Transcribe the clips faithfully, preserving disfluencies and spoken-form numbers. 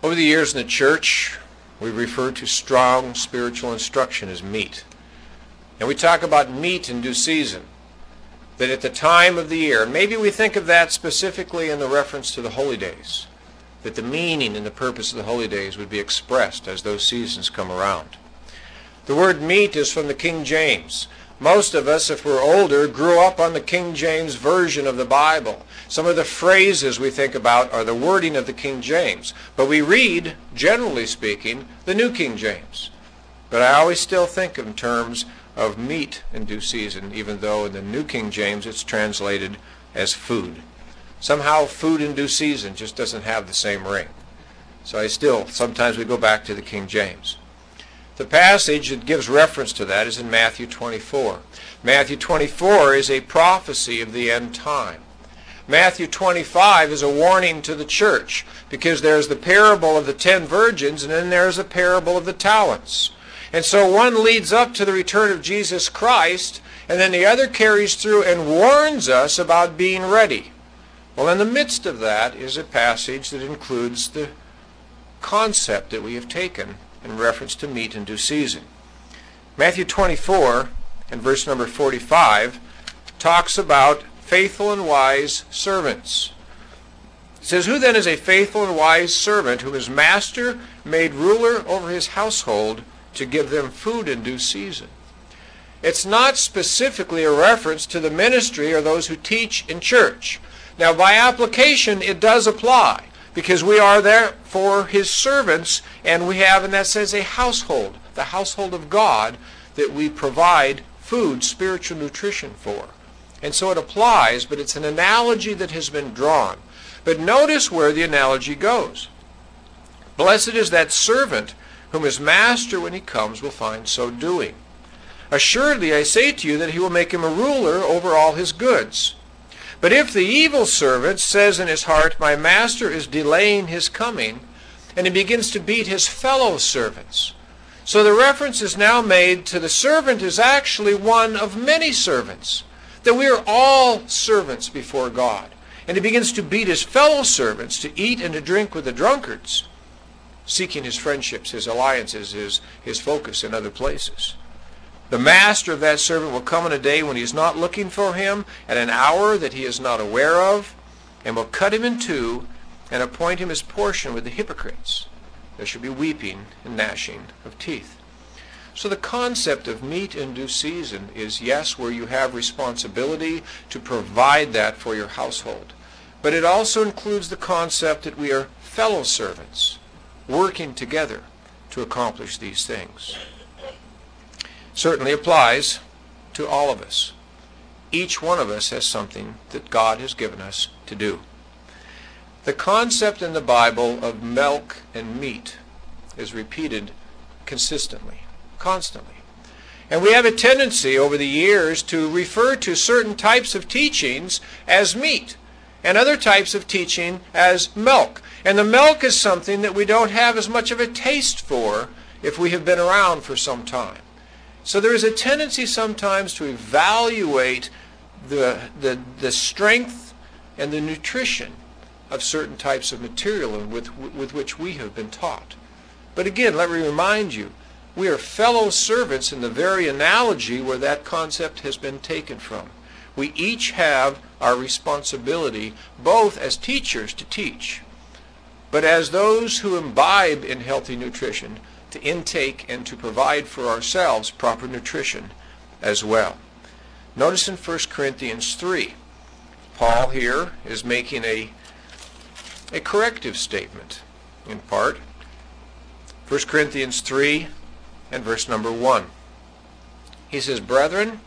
Over the years in the church, we refer to strong spiritual instruction as meat. And we talk about meat in due season. That at the time of the year, and maybe we think of that specifically in the reference to the holy days, that the meaning and the purpose of the holy days would be expressed as those seasons come around. The word meat is from the King James. Most of us, if we're older, grew up on the King James version of the Bible. Some of the phrases we think about are the wording of the King James. But we read, generally speaking, the New King James. But I always still think in terms of meat in due season, even though in the New King James it's translated as food. Somehow food in due season just doesn't have the same ring. So I still, sometimes we go back to the King James. The passage that gives reference to that is in Matthew twenty-four. Matthew twenty-four is a prophecy of the end time. Matthew twenty-five is a warning to the church, because there's the parable of the ten virgins, and then there's the parable of the talents. And so one leads up to the return of Jesus Christ, and then the other carries through and warns us about being ready. Well, in the midst of that is a passage that includes the concept that we have taken in reference to meat in due season. Matthew twenty-four and verse number forty-five talks about faithful and wise servants. It says, "Who then is a faithful and wise servant, whom his master made ruler over his household, to give them food in due season?" It's not specifically a reference to the ministry or those who teach in church. Now, by application, it does apply, because we are there for his servants, and we have, in that sense, a household, the household of God, that we provide food, spiritual nutrition for. And so it applies, but it's an analogy that has been drawn. But notice where the analogy goes. "Blessed is that servant whom his master, when he comes, will find so doing. Assuredly, I say to you that he will make him a ruler over all his goods. But if the evil servant says in his heart, 'My master is delaying his coming,' and he begins to beat his fellow servants." So the reference is now made to the servant is actually one of many servants, that we are all servants before God. And he begins to beat his fellow servants, to eat and to drink with the drunkards, seeking his friendships, his alliances, his, his focus in other places. The master of that servant will come in a day when he is not looking for him, at an hour that he is not aware of, and will cut him in two and appoint him his portion with the hypocrites. There shall be weeping and gnashing of teeth. So the concept of meat in due season is, yes, where you have responsibility to provide that for your household. But it also includes the concept that we are fellow servants, working together to accomplish these things. Certainly applies to all of us. Each one of us has something that God has given us to do. The concept in the Bible of milk and meat is repeated consistently, constantly. And we have a tendency over the years to refer to certain types of teachings as meat and other types of teaching as milk. And the milk is something that we don't have as much of a taste for if we have been around for some time. So there is a tendency sometimes to evaluate the, the, the strength and the nutrition of certain types of material with, with which we have been taught. But again, let me remind you, we are fellow servants in the very analogy where that concept has been taken from. We each have our responsibility, both as teachers to teach, but as those who imbibe in healthy nutrition, to intake and to provide for ourselves proper nutrition as well. Notice in First Corinthians three, Paul here is making a, a corrective statement in part. First Corinthians three and verse number one. He says, "Brethren,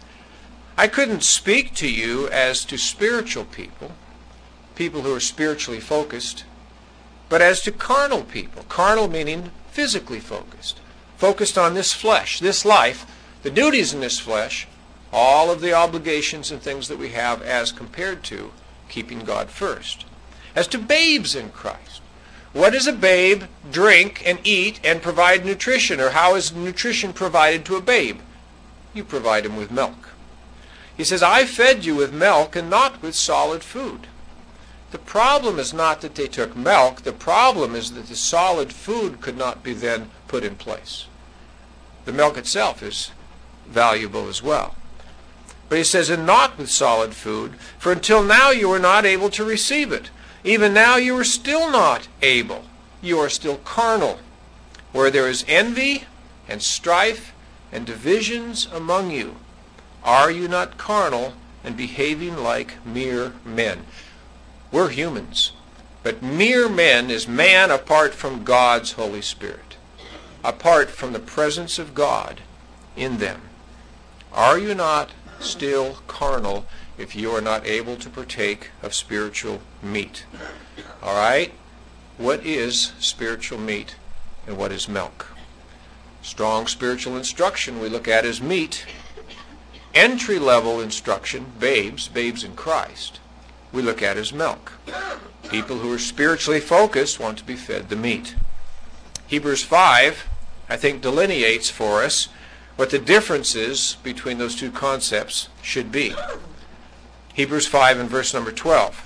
I couldn't speak to you as to spiritual people, people who are spiritually focused, but as to carnal people." Carnal meaning physically focused, focused on this flesh, this life, the duties in this flesh, all of the obligations and things that we have as compared to keeping God first. As to babes in Christ, what does a babe drink and eat and provide nutrition? Or how is nutrition provided to a babe? You provide him with milk. He says, "I fed you with milk and not with solid food." The problem is not that they took milk. The problem is that the solid food could not be then put in place. The milk itself is valuable as well. But he says, and not with solid food, for until now you were not able to receive it. Even now you are still not able. You are still carnal, where there is envy and strife and divisions among you. Are you not carnal and behaving like mere men? We're humans, but mere men is man apart from God's Holy Spirit, apart from the presence of God in them. Are you not still carnal if you are not able to partake of spiritual meat? All right? What is spiritual meat and what is milk? Strong spiritual instruction we look at as meat. Entry-level instruction, babes, babes in Christ, we look at as milk. People who are spiritually focused want to be fed the meat. Hebrews five, I think, delineates for us what the differences between those two concepts should be. Hebrews five and verse number twelve.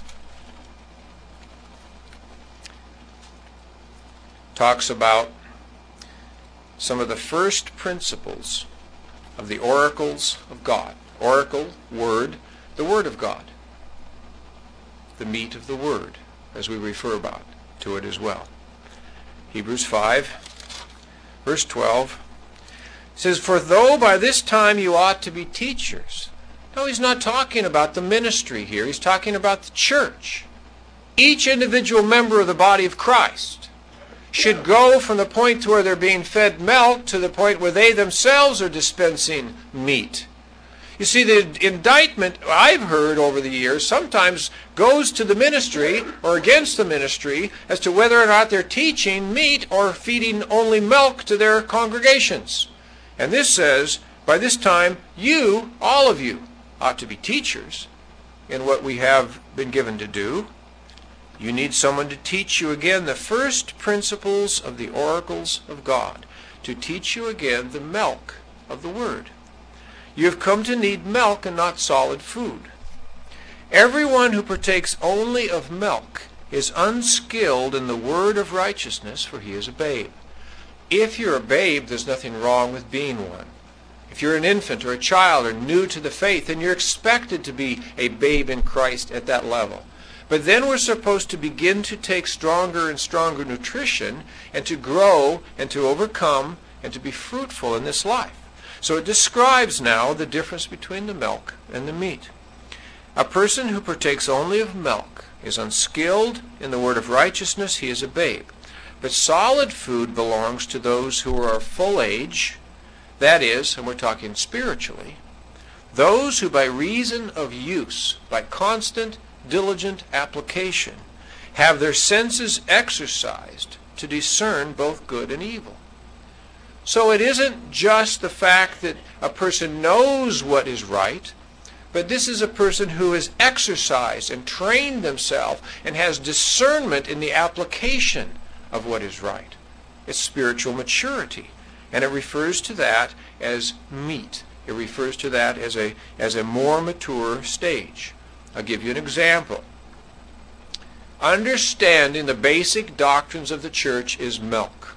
Talks about some of the first principles of the oracles of God. Oracle, word, the word of God. The meat of the word, as we refer about to it as well. Hebrews five, verse twelve, says, for though by this time you ought to be teachers. No, he's not talking about the ministry here. He's talking about the church. Each individual member of the body of Christ should go from the point where they're being fed milk to the point where they themselves are dispensing meat. You see, the indictment I've heard over the years sometimes goes to the ministry or against the ministry as to whether or not they're teaching meat or feeding only milk to their congregations. And this says, by this time, you, all of you, ought to be teachers in what we have been given to do. You need someone to teach you again the first principles of the oracles of God, to teach you again the milk of the Word. You have come to need milk and not solid food. Everyone who partakes only of milk is unskilled in the word of righteousness, for he is a babe. If you're a babe, there's nothing wrong with being one. If you're an infant or a child or new to the faith, then you're expected to be a babe in Christ at that level. But then we're supposed to begin to take stronger and stronger nutrition and to grow and to overcome and to be fruitful in this life. So it describes now the difference between the milk and the meat. A person who partakes only of milk is unskilled in the word of righteousness. He is a babe. But solid food belongs to those who are of full age. That is, and we're talking spiritually, those who by reason of use, by constant, diligent application, have their senses exercised to discern both good and evil. So it isn't just the fact that a person knows what is right, but this is a person who has exercised and trained themselves and has discernment in the application of what is right. It's spiritual maturity, and it refers to that as meat. It refers to that as a, as a more mature stage. I'll give you an example. Understanding the basic doctrines of the church is milk.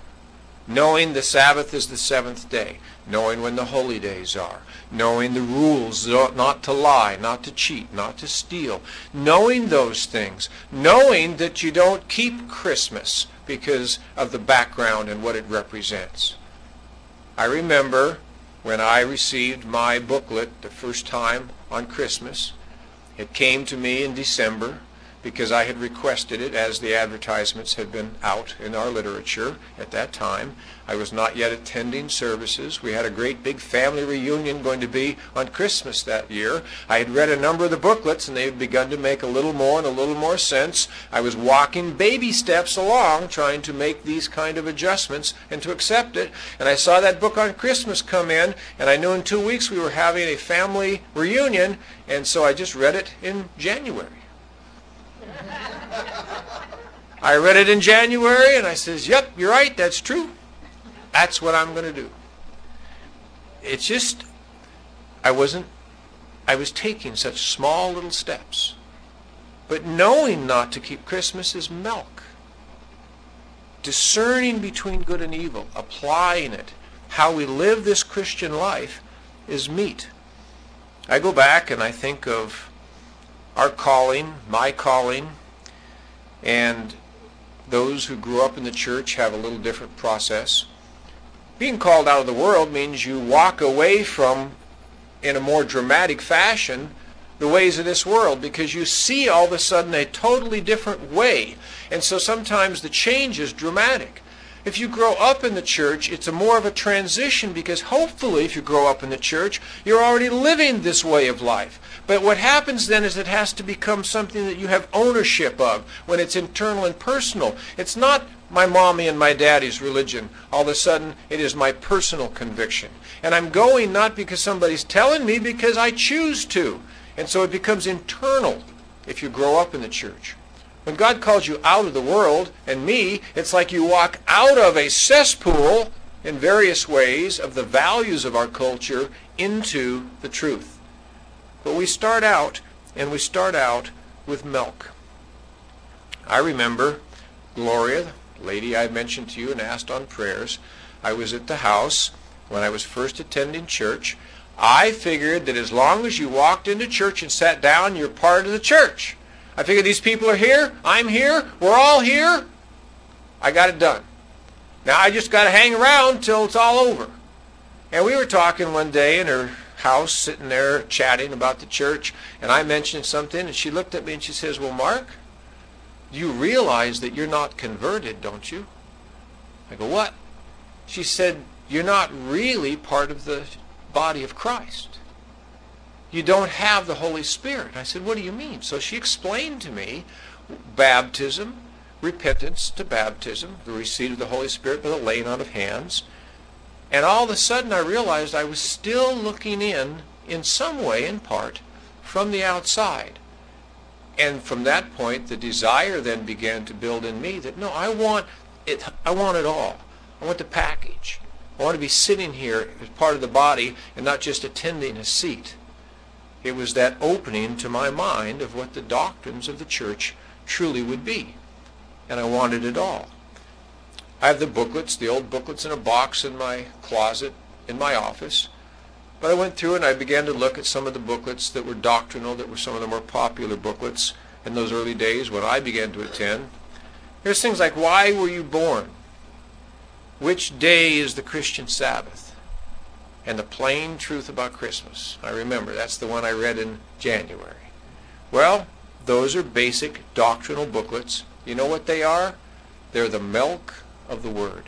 Knowing the Sabbath is the seventh day, knowing when the holy days are, knowing the rules not to lie, not to cheat, not to steal, knowing those things, knowing that you don't keep Christmas because of the background and what it represents. I remember when I received my booklet the first time on Christmas. It came to me in December because I had requested it as the advertisements had been out in our literature at that time. I was not yet attending services. We had a great big family reunion going to be on Christmas that year. I had read a number of the booklets and they had begun to make a little more and a little more sense. I was walking baby steps along trying to make these kind of adjustments and to accept it. And I saw that book on Christmas come in, and I knew in two weeks we were having a family reunion, and so I just read it in January. I read it in January and I says, yep, you're right, that's true. That's what I'm going to do. It's just, I wasn't, I was taking such small little steps. But knowing not to keep Christmas is milk. Discerning between good and evil, applying it, how we live this Christian life, is meat. I go back and I think of our calling, my calling, and those who grew up in the church have a little different process. Being called out of the world means you walk away from, in a more dramatic fashion, the ways of this world, because you see all of a sudden a totally different way. And so sometimes the change is dramatic. If you grow up in the church, it's a more of a transition, because hopefully if you grow up in the church, you're already living this way of life. But what happens then is it has to become something that you have ownership of when it's internal and personal. It's not my mommy and my daddy's religion. All of a sudden, it is my personal conviction. And I'm going not because somebody's telling me, because I choose to. And so it becomes internal if you grow up in the church. When God calls you out of the world, and me, it's like you walk out of a cesspool in various ways of the values of our culture into the truth. But we start out, and we start out with milk. I remember Gloria, the lady I mentioned to you and asked on prayers. I was at the house when I was first attending church. I figured that as long as you walked into church and sat down, you're part of the church. I figured these people are here, I'm here, we're all here. I got it done. Now I just got to hang around till it's all over. And we were talking one day in her house, sitting there chatting about the church, and I mentioned something, and she looked at me and she says, "Well, Mark, you realize that you're not converted, don't you?" I go, "What?" She said, "You're not really part of the body of Christ. You don't have the Holy Spirit." I said, "What do you mean?" So she explained to me baptism, repentance to baptism, the receipt of the Holy Spirit by the laying on of hands. And all of a sudden I realized I was still looking in, in some way, in part, from the outside. And from that point, the desire then began to build in me that, no, I want it, I want it all. I want the package. I want to be sitting here as part of the body and not just attending a seat. It was that opening to my mind of what the doctrines of the church truly would be. And I wanted it all. I have the booklets, the old booklets in a box in my closet in my office. But I went through and I began to look at some of the booklets that were doctrinal, that were some of the more popular booklets in those early days when I began to attend. There's things like, why were you born? Which day is the Christian Sabbath? And the plain truth about Christmas. I remember, that's the one I read in January. Well, those are basic doctrinal booklets. You know what they are? They're the milk of the Word.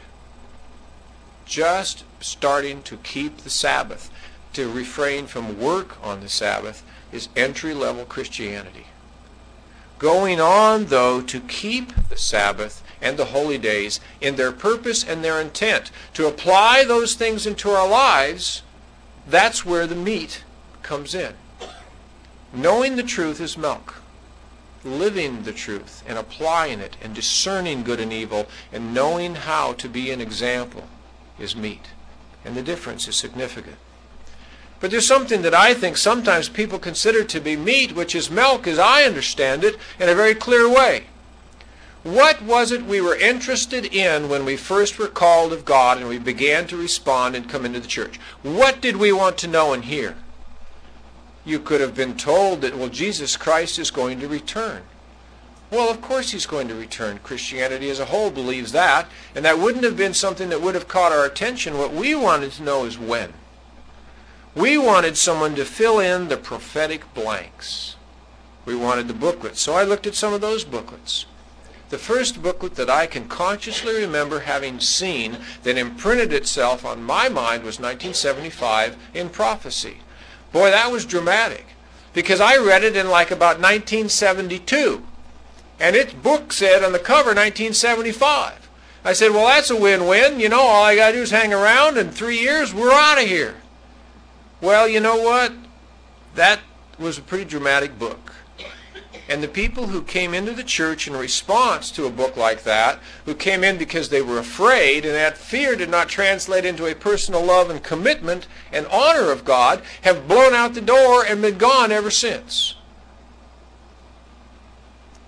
Just starting to keep the Sabbath, to refrain from work on the Sabbath, is entry-level Christianity. Going on, though, to keep the Sabbath and the holy days in their purpose and their intent, to apply those things into our lives, that's where the meat comes in. Knowing the truth is milk. Living the truth and applying it and discerning good and evil and knowing how to be an example is meat. And the difference is significant. But there's something that I think sometimes people consider to be meat, which is milk as I understand it, in a very clear way. What was it we were interested in when we first were called of God and we began to respond and come into the church? What did we want to know and hear? You could have been told that, well, Jesus Christ is going to return. Well, of course he's going to return. Christianity as a whole believes that, and that wouldn't have been something that would have caught our attention. What we wanted to know is when. We wanted someone to fill in the prophetic blanks. We wanted the booklets. So I looked at some of those booklets. The first booklet that I can consciously remember having seen that imprinted itself on my mind was nineteen seventy-five in Prophecy. Boy, that was dramatic, because I read it in like about nineteen seventy-two, and its book said on the cover nineteen seventy-five. I said, well, that's a win-win. You know, all I got to do is hang around, and three years, we're out of here. Well, you know what? That was a pretty dramatic book. And the people who came into the church in response to a book like that, who came in because they were afraid, and that fear did not translate into a personal love and commitment and honor of God, have blown out the door and been gone ever since.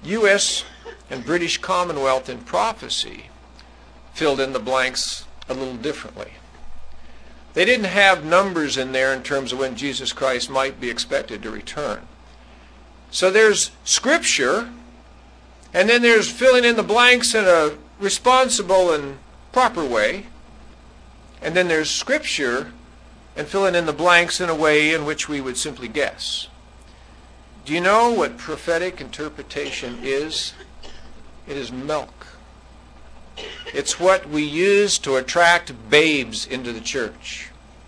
U S and British Commonwealth in prophecy filled in the blanks a little differently. They didn't have numbers in there in terms of when Jesus Christ might be expected to return. So there's Scripture, and then there's filling in the blanks in a responsible and proper way. And then there's Scripture and filling in the blanks in a way in which we would simply guess. Do you know what prophetic interpretation is? It is milk. It's what we use to attract babes into the church.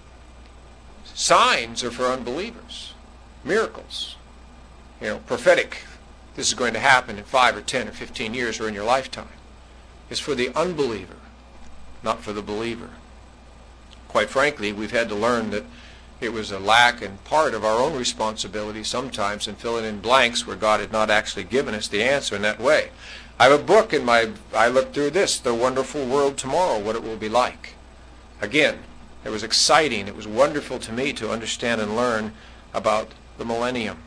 Signs are for unbelievers. Miracles. You know, prophetic, this is going to happen in five or ten or fifteen years or in your lifetime, is for the unbeliever, not for the believer. Quite frankly, we've had to learn that it was a lack and part of our own responsibility sometimes in filling in blanks where God had not actually given us the answer in that way. I have a book in my, I looked through this, The Wonderful World Tomorrow, What It Will Be Like. Again, it was exciting. It was wonderful to me to understand and learn about the millennium.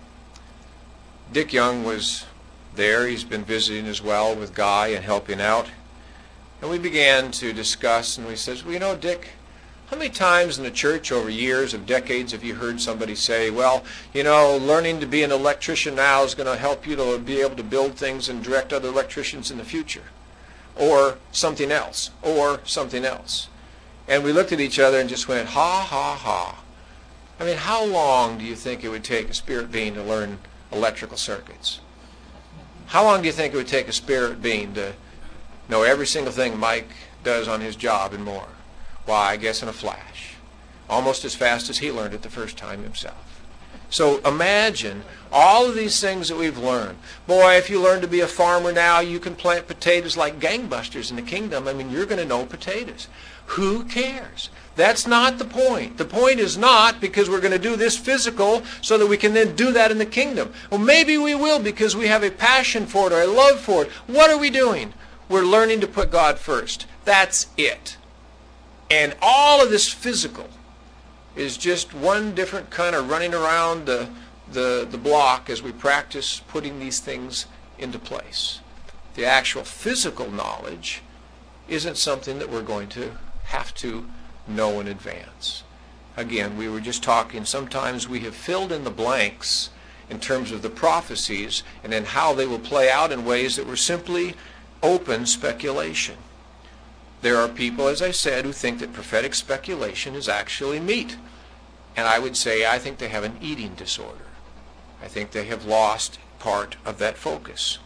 Dick Young was there. He's been visiting as well with Guy and helping out. And we began to discuss, and we said, well, you know, Dick, how many times in the church over years of decades have you heard somebody say, well, you know, learning to be an electrician now is going to help you to be able to build things and direct other electricians in the future? Or something else, or something else. And we looked at each other and just went, ha, ha, ha. I mean, how long do you think it would take a spirit being to learn electrical circuits? How long do you think it would take a spirit being to know every single thing Mike does on his job and more? Why, I guess in a flash. Almost as fast as he learned it the first time himself. So imagine all of these things that we've learned. Boy, if you learn to be a farmer now, you can plant potatoes like gangbusters in the kingdom. I mean, you're going to know potatoes. Who cares? That's not the point. The point is not because we're going to do this physical so that we can then do that in the kingdom. Well, maybe we will because we have a passion for it or a love for it. What are we doing? We're learning to put God first. That's it. And all of this physical is just one different kind of running around the, the, the block as we practice putting these things into place. The actual physical knowledge isn't something that we're going to have to know in advance. Again, we were just talking, sometimes we have filled in the blanks in terms of the prophecies and then how they will play out in ways that were simply open speculation. There are people, as I said, who think that prophetic speculation is actually meat. And I would say I think they have an eating disorder. I think they have lost part of that focus.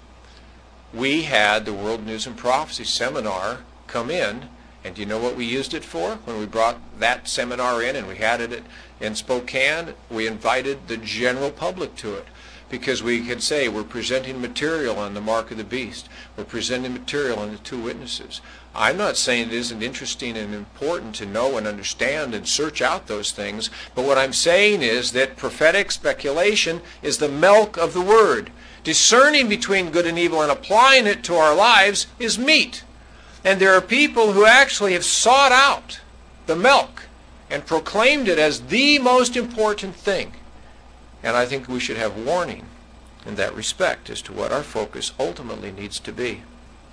We had the World News and Prophecy seminar come in, and do you know what we used it for? When we brought that seminar in and we had it in Spokane, we invited the general public to it. Because we could say we're presenting material on the mark of the beast. We're presenting material on the two witnesses. I'm not saying it isn't interesting and important to know and understand and search out those things, but what I'm saying is that prophetic speculation is the milk of the Word. Discerning between good and evil and applying it to our lives is meat. And there are people who actually have sought out the milk and proclaimed it as the most important thing. And I think we should have warning in that respect as to what our focus ultimately needs to be.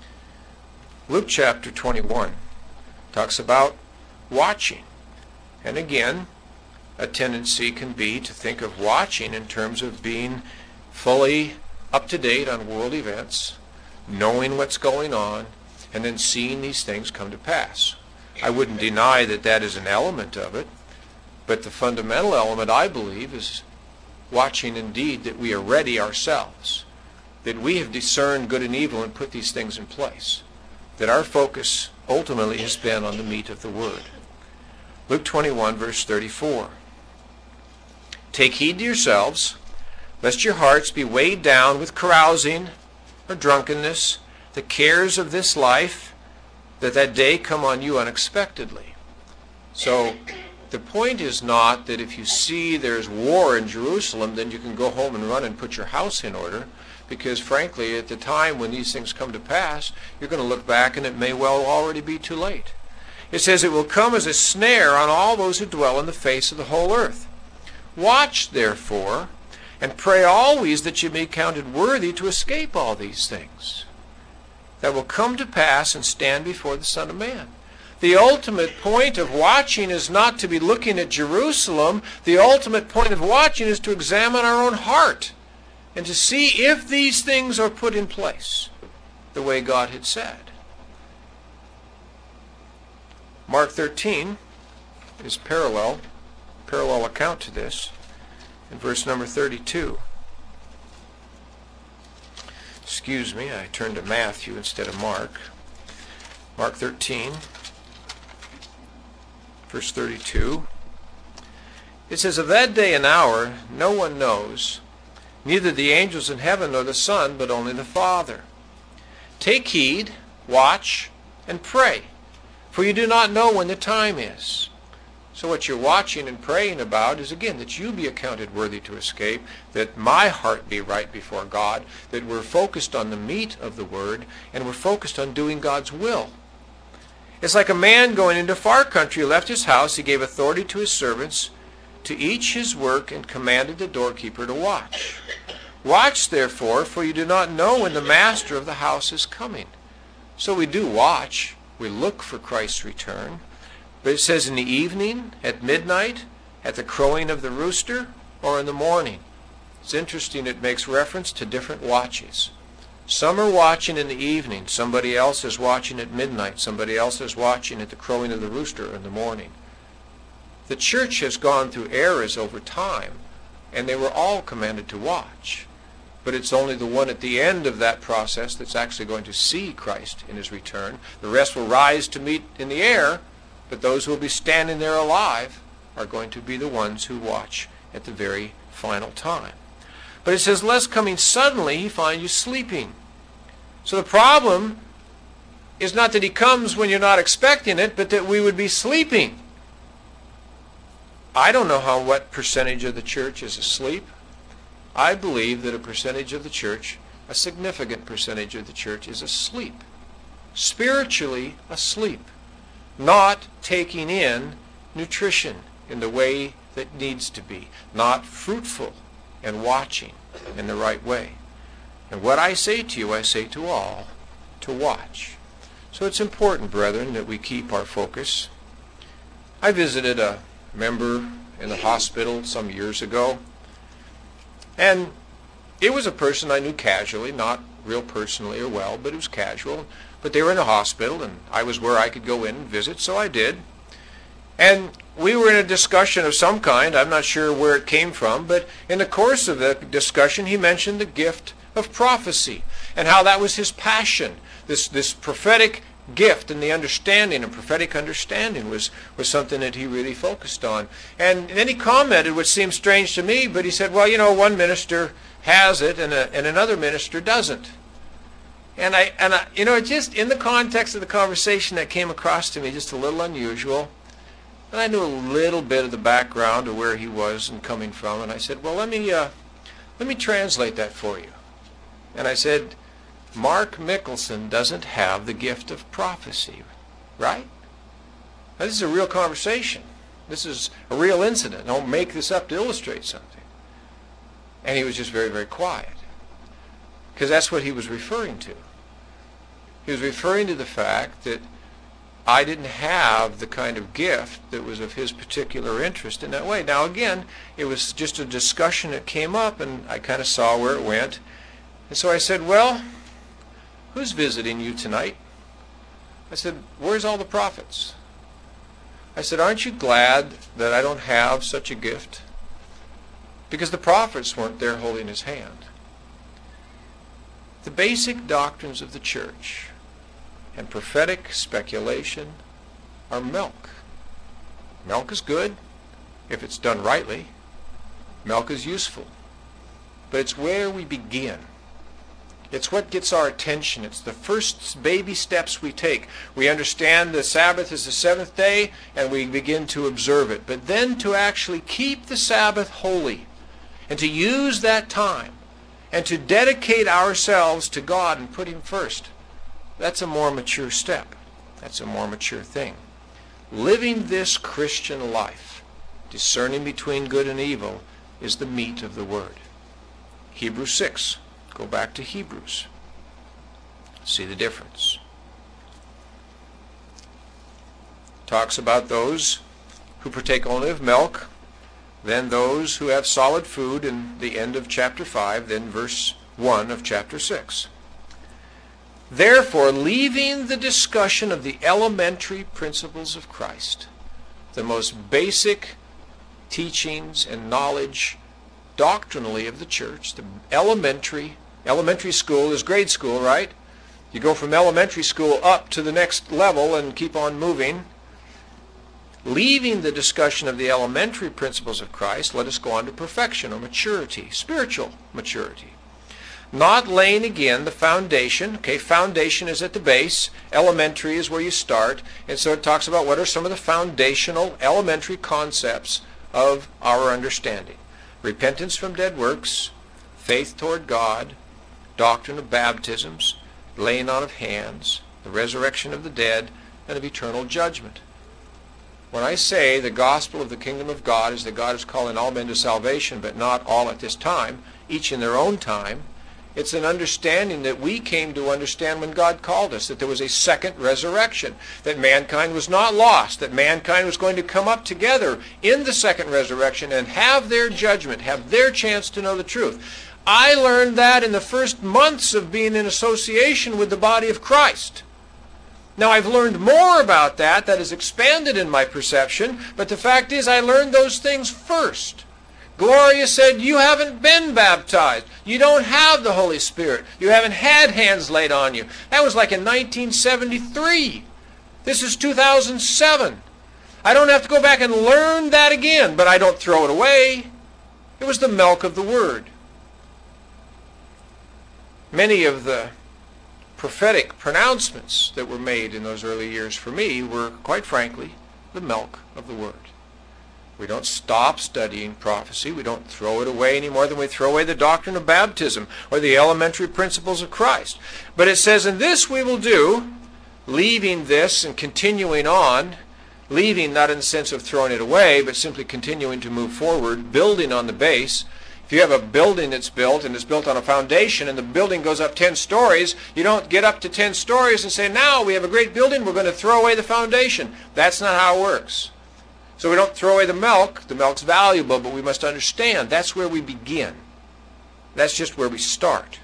Luke chapter twenty-one talks about watching. And again, a tendency can be to think of watching in terms of being fully up to date on world events, knowing what's going on, and then seeing these things come to pass. I wouldn't deny that that is an element of it, but the fundamental element, I believe, is watching indeed that we are ready ourselves, that we have discerned good and evil and put these things in place, that our focus ultimately has been on the meat of the Word. Luke twenty-one, verse thirty-four. Take heed to yourselves, lest your hearts be weighed down with carousing or drunkenness, the cares of this life, that that day come on you unexpectedly. So the point is not that if you see there's war in Jerusalem, then you can go home and run and put your house in order, because frankly, at the time when these things come to pass, you're going to look back and it may well already be too late. It says it will come as a snare on all those who dwell on the face of the whole earth. Watch, therefore, And pray always that you may be counted worthy to escape all these things that will come to pass and stand before the Son of Man. The ultimate point of watching is not to be looking at Jerusalem. The ultimate point of watching is to examine our own heart and to see if these things are put in place the way God had said. Mark thirteen is parallel, parallel account to this. In verse number thirty-two. Excuse me, I turned to Matthew instead of Mark. Mark thirteen, verse thirty-two. It says, "Of that day and hour no one knows, neither the angels in heaven nor the Son, but only the Father. Take heed, watch, and pray, for you do not know when the time is." So what you're watching and praying about is, again, that you be accounted worthy to escape, that my heart be right before God, that we're focused on the meat of the Word, and we're focused on doing God's will. It's like a man going into far country, left his house, he gave authority to his servants, to each his work, and commanded the doorkeeper to watch. Watch, therefore, for you do not know when the master of the house is coming. So we do watch. We look for Christ's return. But it says in the evening, at midnight, at the crowing of the rooster, or in the morning. It's interesting, it makes reference to different watches. Some are watching in the evening. Somebody else is watching at midnight. Somebody else is watching at the crowing of the rooster in the morning. The church has gone through eras over time, and they were all commanded to watch. But it's only the one at the end of that process that's actually going to see Christ in his return. The rest will rise to meet in the air, but those who will be standing there alive are going to be the ones who watch at the very final time. But it says, "Lest coming suddenly he find you sleeping." So the problem is not that he comes when you're not expecting it, but that we would be sleeping. I don't know how what percentage of the church is asleep. I believe that a percentage of the church, a significant percentage of the church, is asleep. Spiritually asleep. Not taking in nutrition in the way that needs to be. Not fruitful and watching in the right way. And what I say to you, I say to all, to watch. So it's important, brethren, that we keep our focus. I visited a member in the hospital some years ago, and it was a person I knew casually, not real personally or well, but it was casual. But they were in the hospital, and I was where I could go in and visit, so I did. And we were in a discussion of some kind. I'm not sure where it came from, but in the course of the discussion, he mentioned the gift of prophecy and how that was his passion. This this prophetic gift and the understanding, and prophetic understanding was, was something that he really focused on. And then he commented, which seemed strange to me, but he said, well, you know, one minister has it and, a, and another minister doesn't. And I, and I, you know, just in the context of the conversation, that came across to me just a little unusual. And I knew a little bit of the background of where he was and coming from. And I said, well, let me, uh, let me translate that for you. And I said, Mark Mickelson doesn't have the gift of prophecy, right? Now, this is a real conversation. This is a real incident. Don't make this up to illustrate something. And he was just very, very quiet. Because that's what he was referring to. He was referring to the fact that I didn't have the kind of gift that was of his particular interest in that way. Now again, it was just a discussion that came up, and I kind of saw where it went. And so I said, well, who's visiting you tonight? I said, where's all the prophets? I said, aren't you glad that I don't have such a gift? Because the prophets weren't there holding his hand. The basic doctrines of the church and prophetic speculation are milk. Milk is good if it's done rightly. Milk is useful. But it's where we begin. It's what gets our attention. It's the first baby steps we take. We understand the Sabbath is the seventh day, and we begin to observe it. But then to actually keep the Sabbath holy, and to use that time, and to dedicate ourselves to God and put Him first, that's a more mature step. That's a more mature thing. Living this Christian life, discerning between good and evil, is the meat of the Word. Hebrews six. Go back to Hebrews. See the difference. Talks about those who partake only of milk, then those who have solid food in the end of chapter five, then verse one of chapter six. Therefore, leaving the discussion of the elementary principles of Christ, the most basic teachings and knowledge doctrinally of the church, the elementary, elementary school is grade school, right? You go from elementary school up to the next level and keep on moving. Leaving the discussion of the elementary principles of Christ, let us go on to perfection or maturity, spiritual maturity. Not laying again the foundation. Okay, foundation is at the base. Elementary is where you start. And so it talks about what are some of the foundational elementary concepts of our understanding. Repentance from dead works, faith toward God, doctrine of baptisms, laying on of hands, the resurrection of the dead, and of eternal judgment. When I say the gospel of the kingdom of God is that God is calling all men to salvation, but not all at this time, each in their own time, it's an understanding that we came to understand when God called us, that there was a second resurrection, that mankind was not lost, that mankind was going to come up together in the second resurrection and have their judgment, have their chance to know the truth. I learned that in the first months of being in association with the body of Christ. Now, I've learned more about that. That has expanded in my perception. But the fact is, I learned those things first. Gloria said, you haven't been baptized. You don't have the Holy Spirit. You haven't had hands laid on you. That was like in nineteen seventy-three. This is two thousand seven. I don't have to go back and learn that again, but I don't throw it away. It was the milk of the Word. Many of the prophetic pronouncements that were made in those early years for me were, quite frankly, the milk of the Word. We don't stop studying prophecy. We don't throw it away any more than we throw away the doctrine of baptism or the elementary principles of Christ. But it says, and this we will do, leaving this and continuing on, leaving not in the sense of throwing it away, but simply continuing to move forward, building on the base. If you have a building that's built and it's built on a foundation and the building goes up ten stories, you don't get up to ten stories and say, now we have a great building, we're going to throw away the foundation. That's not how it works. So we don't throw away the milk. The milk's valuable, but we must understand that's where we begin. That's just where we start.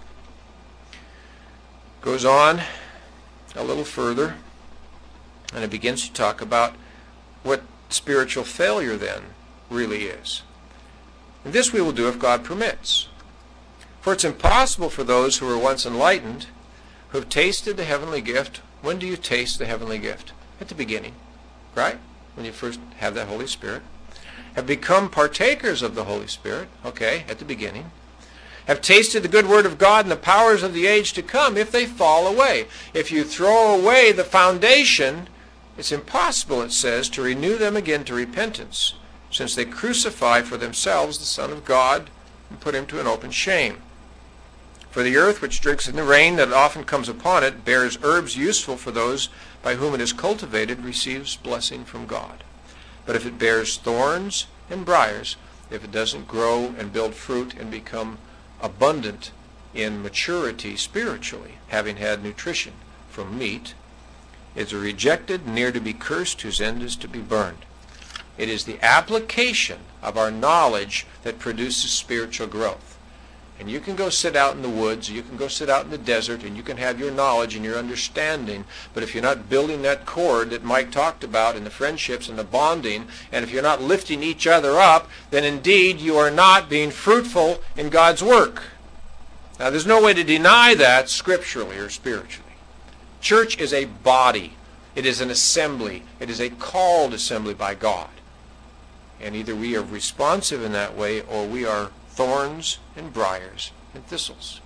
Goes on a little further, and it begins to talk about what spiritual failure then really is. And this we will do if God permits. For it's impossible for those who were once enlightened, who have tasted the heavenly gift. When do you taste the heavenly gift? At the beginning, right? When you first have that Holy Spirit. Have become partakers of the Holy Spirit, okay, at the beginning. Have tasted the good word of God and the powers of the age to come if they fall away. If you throw away the foundation, it's impossible, it says, to renew them again to repentance, since they crucify for themselves the Son of God and put him to an open shame. For the earth which drinks in the rain that often comes upon it bears herbs useful for those by whom it is cultivated, receives blessing from God. But if it bears thorns and briars, if it doesn't grow and build fruit and become abundant in maturity spiritually, having had nutrition from meat, is a rejected, near to be cursed, whose end is to be burned. It is the application of our knowledge that produces spiritual growth. And you can go sit out in the woods, you can go sit out in the desert, and you can have your knowledge and your understanding, but if you're not building that cord that Mike talked about in the friendships and the bonding, and if you're not lifting each other up, then indeed you are not being fruitful in God's work. Now there's no way to deny that scripturally or spiritually. Church is a body. It is an assembly. It is a called assembly by God. And either we are responsive in that way or we are thorns and briars and thistles.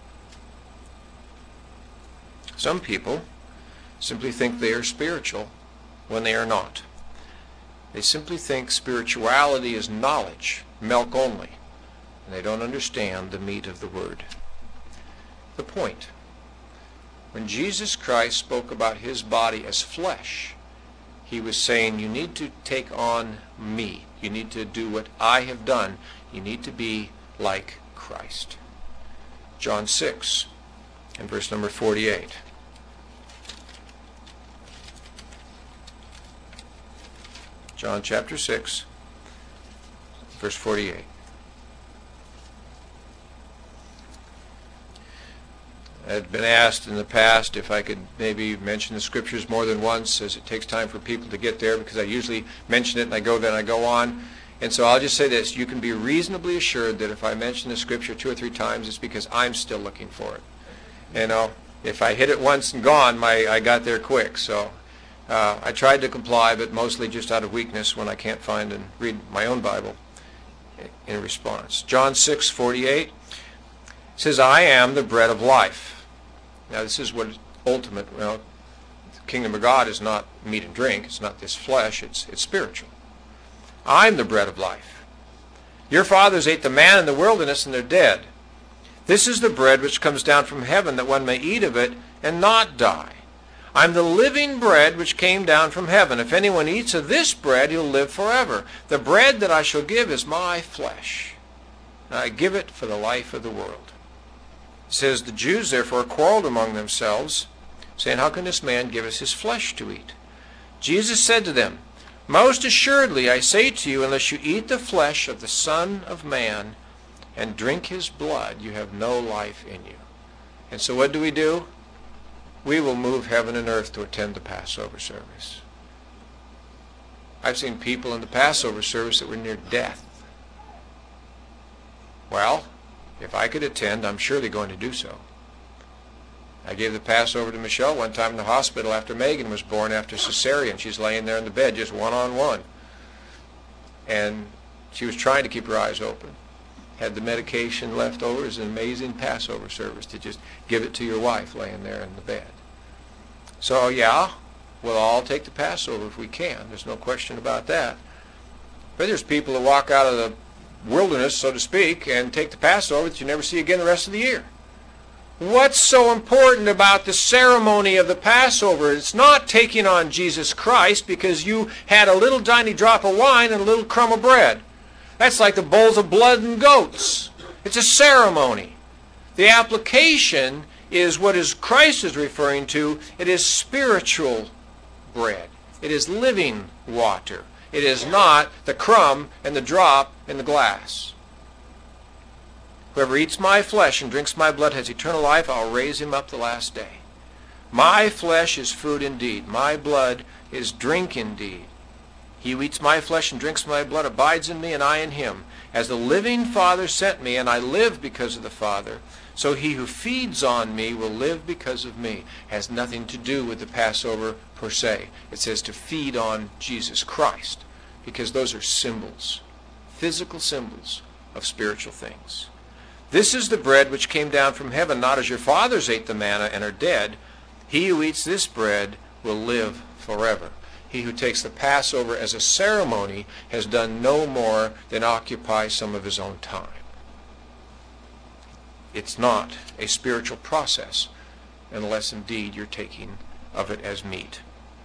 Some people simply think they are spiritual when they are not. They simply think spirituality is knowledge, milk only, and they don't understand the meat of the Word. The point. When Jesus Christ spoke about his body as flesh, he was saying, you need to take on me. You need to do what I have done. You need to be like Christ. John six and verse number forty-eight. John chapter six, verse forty-eight. I had been asked in the past if I could maybe mention the scriptures more than once, as it takes time for people to get there, because I usually mention it and I go then I go on. And so I'll just say this: you can be reasonably assured that if I mention the scripture two or three times, it's because I'm still looking for it. You know, if I hit it once and gone, my I got there quick. So uh, I tried to comply, but mostly just out of weakness when I can't find and read my own Bible in response. John six forty-eight says, "I am the bread of life." Now this is what ultimate, well, the kingdom of God is not meat and drink. It's not this flesh. It's, it's spiritual. I'm the bread of life. Your fathers ate the manna in the wilderness and they're dead. This is the bread which comes down from heaven, that one may eat of it and not die. I'm the living bread which came down from heaven. If anyone eats of this bread, he'll live forever. The bread that I shall give is my flesh, and I give it for the life of the world. It says, the Jews therefore quarreled among themselves, saying, how can this man give us his flesh to eat? Jesus said to them, most assuredly I say to you, unless you eat the flesh of the Son of Man and drink his blood, you have no life in you. And so what do we do? We will move heaven and earth to attend the Passover service. I've seen people in the Passover service that were near death. Well, if I could attend, I'm surely going to do so. I gave the Passover to Michelle one time in the hospital after Megan was born after cesarean. She's laying there in the bed just one-on-one. And she was trying to keep her eyes open. Had the medication left over. It was an amazing Passover service to just give it to your wife laying there in the bed. So yeah, we'll all take the Passover if we can. There's no question about that. But there's people that walk out of the wilderness, so to speak, and take the Passover that you never see again the rest of the year. What's so important about the ceremony of the Passover? It's not taking on Jesus Christ because you had a little tiny drop of wine and a little crumb of bread. That's like the bowls of blood and goats. It's a ceremony. The application is what is Christ is referring to. It is spiritual bread. It is living water. It is not the crumb and the drop in the glass. Whoever eats my flesh and drinks my blood has eternal life. I'll raise him up the last day. My flesh is food indeed. My blood is drink indeed. He who eats my flesh and drinks my blood abides in me, and I in him. As the living Father sent me, and I live because of the Father, so he who feeds on me will live because of me. It has nothing to do with the Passover per se. It says to feed on Jesus Christ, because those are symbols, physical symbols of spiritual things. This is the bread which came down from heaven, not as your fathers ate the manna and are dead. He who eats this bread will live forever. He who takes the Passover as a ceremony has done no more than occupy some of his own time. It's not a spiritual process unless indeed you're taking of it as meat.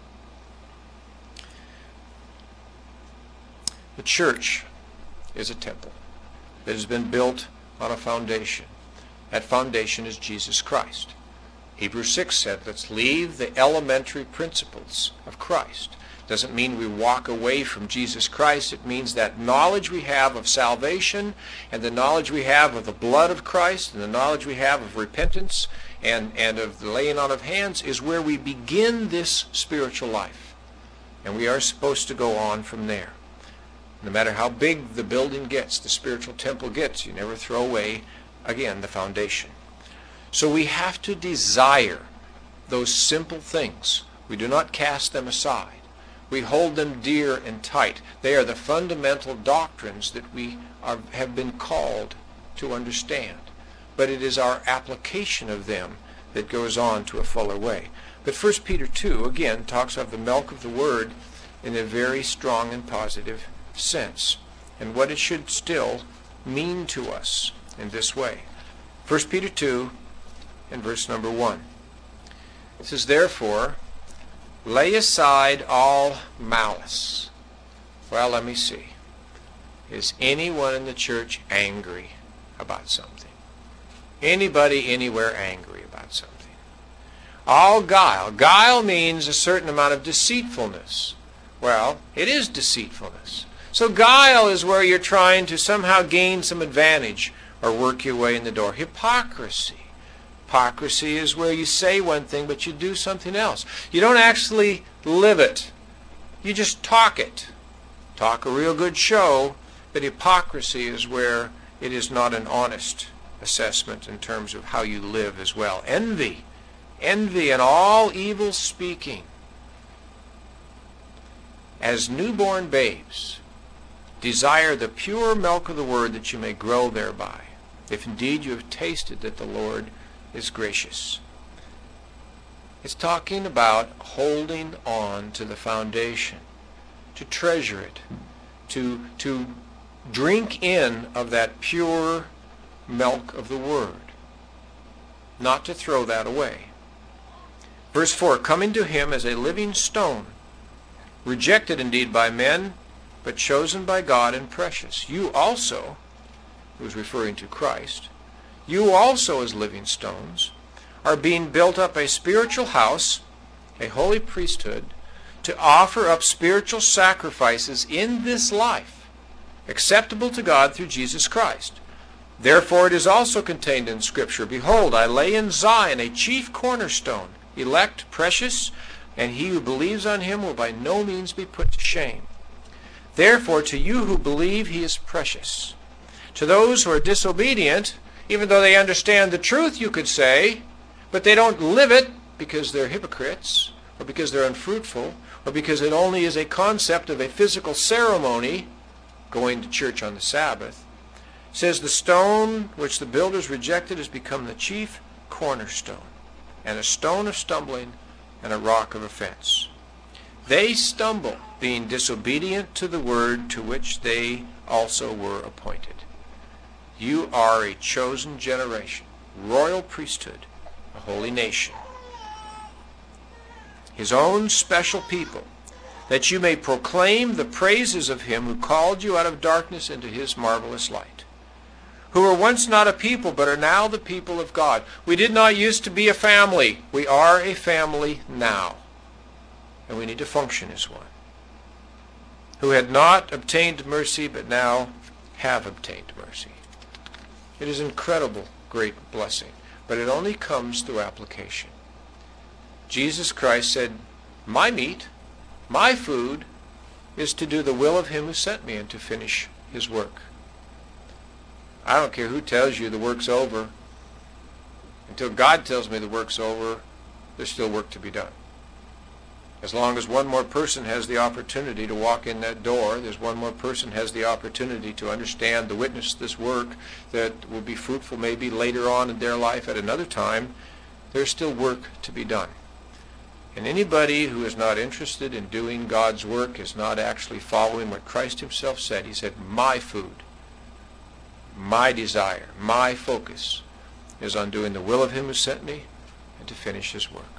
The church is a temple that has been built on a foundation. That foundation is Jesus Christ. Hebrews six said, let's leave the elementary principles of Christ. Doesn't mean we walk away from Jesus Christ. It means that knowledge we have of salvation and the knowledge we have of the blood of Christ and the knowledge we have of repentance and, and of the laying on of hands is where we begin this spiritual life. And we are supposed to go on from there. No matter how big the building gets, the spiritual temple gets, you never throw away, again, the foundation. So we have to desire those simple things. We do not cast them aside. We hold them dear and tight. They are the fundamental doctrines that we are, have been called to understand. But it is our application of them that goes on to a fuller way. But First Peter two, again, talks of the milk of the Word in a very strong and positive sense, and what it should still mean to us in this way. First Peter two and verse number one. It says, therefore, lay aside all malice. Well, let me see. Is anyone in the church angry? about something. Anybody anywhere angry about something. All guile. Guile means a certain amount of deceitfulness. Well, it is deceitfulness. So guile is where you're trying to somehow gain some advantage or work your way in the door. Hypocrisy. Hypocrisy is where you say one thing but you do something else. You don't actually live it. You just talk it. Talk a real good show, but hypocrisy is where it is not an honest assessment in terms of how you live as well. Envy. Envy and all evil speaking. As newborn babes, desire the pure milk of the word that you may grow thereby, if indeed you have tasted that the Lord is gracious. It's talking about holding on to the foundation, to treasure it, to, to drink in of that pure milk of the word, not to throw that away. Verse four, coming to him as a living stone, rejected indeed by men, but chosen by God and precious. You also, he was referring to Christ, you also as living stones are being built up a spiritual house, a holy priesthood, to offer up spiritual sacrifices in this life, acceptable to God through Jesus Christ. Therefore it is also contained in Scripture, behold, I lay in Zion a chief cornerstone, elect, precious, and he who believes on him will by no means be put to shame. Therefore to you who believe he is precious. To those who are disobedient, even though they understand the truth, you could say, but they don't live it because they're hypocrites, or because they're unfruitful, or because it only is a concept of a physical ceremony, going to church on the Sabbath, says the stone which the builders rejected has become the chief cornerstone, and a stone of stumbling and a rock of offense. They stumble, being disobedient to the word to which they also were appointed. You are a chosen generation, royal priesthood, a holy nation, his own special people, that you may proclaim the praises of him who called you out of darkness into his marvelous light, who were once not a people, but are now the people of God. We did not used to be a family. We are a family now, and we need to function as one, who had not obtained mercy, but now have obtained mercy. It is incredible, great blessing, but it only comes through application. Jesus Christ said, my meat, my food, is to do the will of him who sent me and to finish his work. I don't care who tells you the work's over. Until God tells me the work's over, there's still work to be done. As long as one more person has the opportunity to walk in that door, there's one more person has the opportunity to understand, to witness this work that will be fruitful maybe later on in their life at another time, there's still work to be done. And anybody who is not interested in doing God's work is not actually following what Christ himself said. He said, my food, my desire, my focus is on doing the will of him who sent me and to finish his work.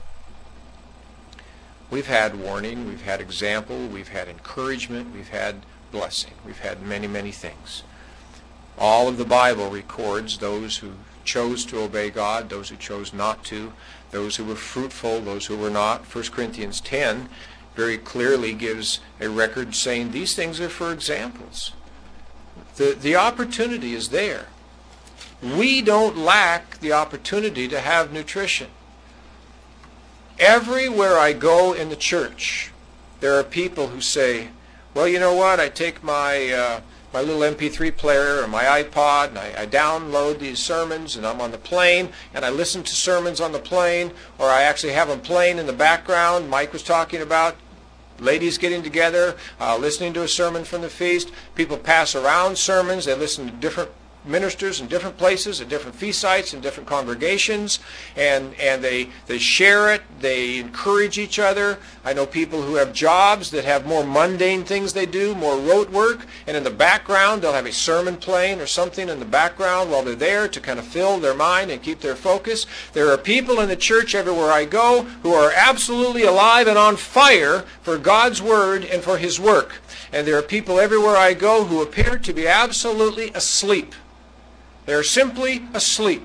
We've had warning, we've had example, we've had encouragement, we've had blessing, we've had many, many things. All of the Bible records those who chose to obey God, those who chose not to, those who were fruitful, those who were not. First Corinthians ten very clearly gives a record saying these things are for examples. The, the opportunity is there. We don't lack the opportunity to have nutrition. Everywhere I go in the church, there are people who say, well, you know what, I take my uh, my little M P three player or my iPod and I, I download these sermons and I'm on the plane and I listen to sermons on the plane, or I actually have them playing in the background. Mike was talking about ladies getting together, uh, listening to a sermon from the feast. People pass around sermons. They listen to different ministers in different places, at different feast sites, in different congregations, and and they they share it, they encourage each other. I know people who have jobs that have more mundane things they do, more rote work, and in the background they'll have a sermon playing or something in the background while they're there to kind of fill their mind and keep their focus. There are people in the church everywhere I go who are absolutely alive and on fire for God's word and for his work. And there are people everywhere I go who appear to be absolutely asleep. They're simply asleep.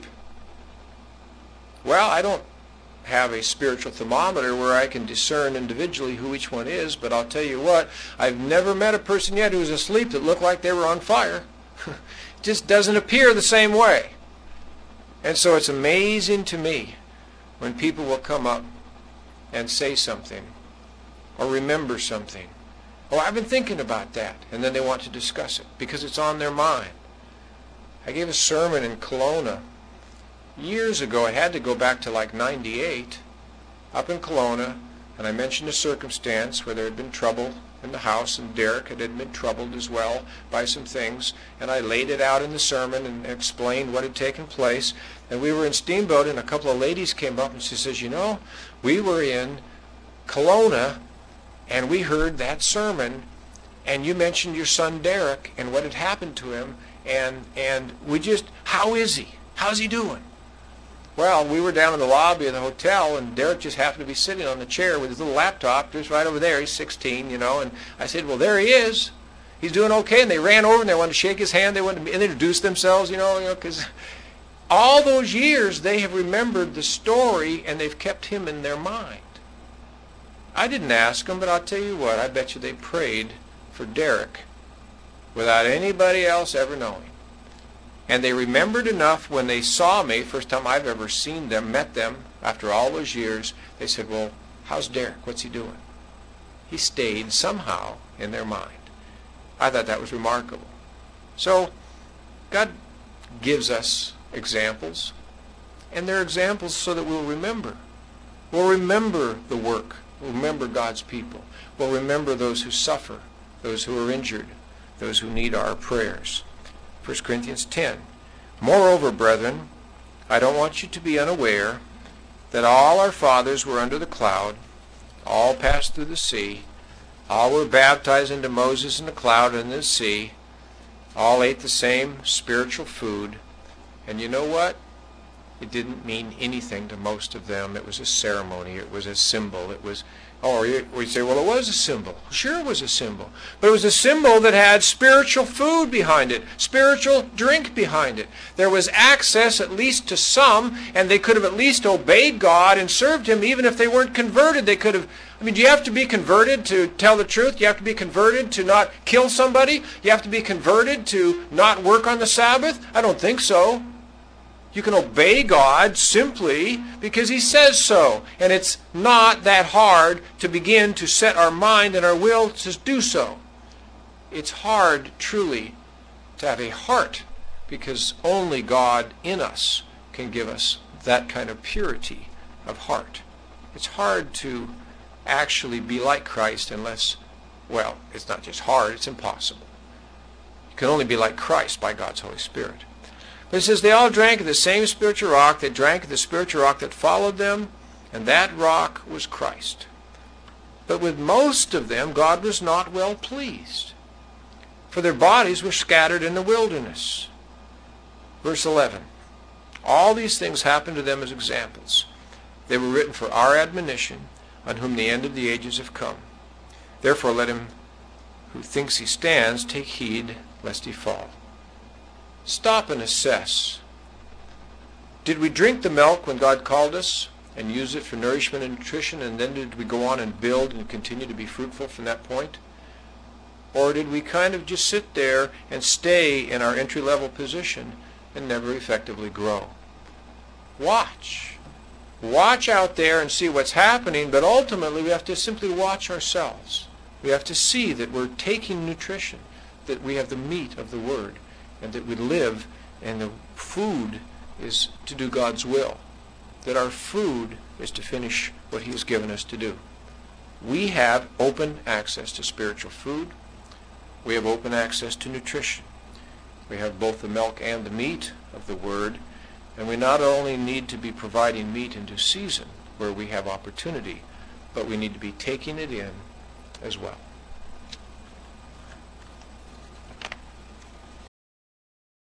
Well, I don't have a spiritual thermometer where I can discern individually who each one is, but I'll tell you what, I've never met a person yet who was asleep that looked like they were on fire. It just doesn't appear the same way. And so it's amazing to me when people will come up and say something or remember something. Oh, I've been thinking about that. And then they want to discuss it because it's on their mind. I gave a sermon in Kelowna years ago. I had to go back to like ninety-eight, up in Kelowna, and I mentioned a circumstance where there had been trouble in the house, and Derek had been troubled as well by some things, and I laid it out in the sermon and explained what had taken place. And we were in Steamboat, and a couple of ladies came up, and she says, you know, we were in Kelowna, and we heard that sermon, and you mentioned your son Derek and what had happened to him, and and we just, how is he? How's he doing? Well, we were down in the lobby of the hotel, and Derek just happened to be sitting on the chair with his little laptop just right over there. He's sixteen, you know, and I said, well, there he is. He's doing okay. And they ran over, and they wanted to shake his hand. They wanted to introduce themselves, you know, you know, because all those years they have remembered the story, and they've kept him in their mind. I didn't ask them, but I'll tell you what, I bet you they prayed for Derek without anybody else ever knowing. And they remembered enough when they saw me, first time I've ever seen them, met them, after all those years, they said, well, how's Derek? What's he doing? He stayed somehow in their mind. I thought that was remarkable. So, God gives us examples, and they're examples so that we'll remember. We'll remember the work. We'll remember God's people. We'll remember those who suffer, those who are injured, those who need our prayers. First Corinthians ten. Moreover, brethren, I don't want you to be unaware that all our fathers were under the cloud, all passed through the sea, all were baptized into Moses in the cloud and in the sea, all ate the same spiritual food, and you know what? It didn't mean anything to most of them. It was a ceremony. It was a symbol. It was, oh, we say, well, it was a symbol. Sure, it was a symbol. But it was a symbol that had spiritual food behind it, spiritual drink behind it. There was access at least to some, and they could have at least obeyed God and served Him even if they weren't converted. They could have, I mean, do you have to be converted to tell the truth? Do you have to be converted to not kill somebody? Do you have to be converted to not work on the Sabbath? I don't think so. You can obey God simply because He says so. And it's not that hard to begin to set our mind and our will to do so. It's hard, truly, to have a heart because only God in us can give us that kind of purity of heart. It's hard to actually be like Christ unless, well, it's not just hard, it's impossible. You can only be like Christ by God's Holy Spirit. But it says they all drank of the same spiritual rock. They drank of the spiritual rock that followed them, and that rock was Christ. But with most of them, God was not well pleased, for their bodies were scattered in the wilderness. Verse eleven. All these things happened to them as examples. They were written for our admonition, on whom the end of the ages have come. Therefore let him who thinks he stands take heed lest he fall. Stop and assess. Did we drink the milk when God called us and use it for nourishment and nutrition, and then did we go on and build and continue to be fruitful from that point? Or did we kind of just sit there and stay in our entry-level position and never effectively grow? Watch. Watch out there and see what's happening, but ultimately we have to simply watch ourselves. We have to see that we're taking nutrition, that we have the meat of the Word, and that we live, and the food is to do God's will. That our food is to finish what He has given us to do. We have open access to spiritual food. We have open access to nutrition. We have both the milk and the meat of the Word, and we not only need to be providing meat in due season, where we have opportunity, but we need to be taking it in as well.